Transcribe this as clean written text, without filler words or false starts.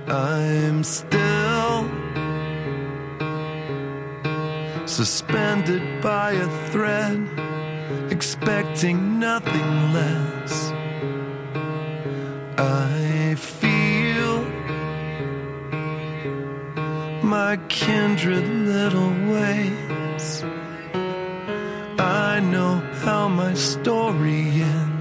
I'm still suspended by a thread, expecting nothing less. I feel my kindred little ways. I know how my story ends.